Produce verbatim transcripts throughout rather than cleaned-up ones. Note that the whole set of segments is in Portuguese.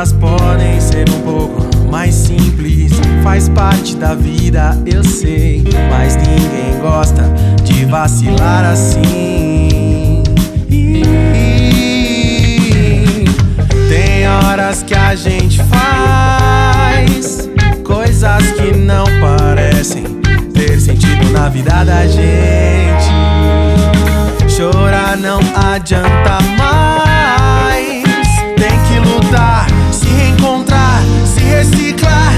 elas podem ser um pouco mais simples. Faz parte da vida, eu sei, mas ninguém gosta de vacilar assim. E tem horas que a gente faz coisas que não parecem ter sentido na vida da gente. Chorar não adianta mais, tem que lutar, se reencontrar, se reciclar,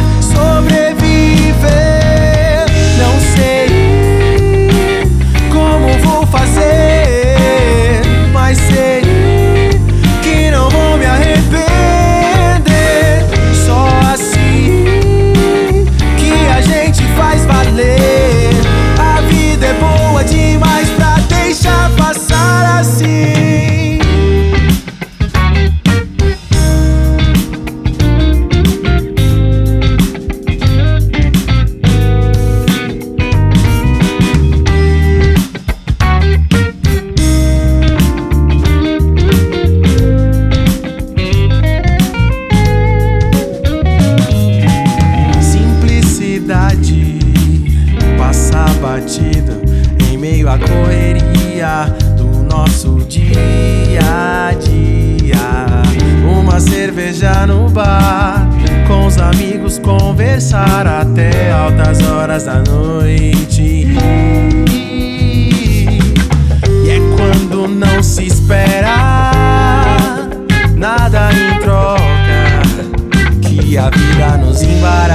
sobreviver. Não sei como vou fazer, mas sei que não vou me arrepender. Só assim que a gente faz valer. A vida é boa demais pra deixar passar assim. Passar batido em meio à correria do nosso dia a dia. Uma cerveja no bar, com os amigos conversar até altas horas da noite. E é quando não se espera nada em troca que a vida nos embaraça.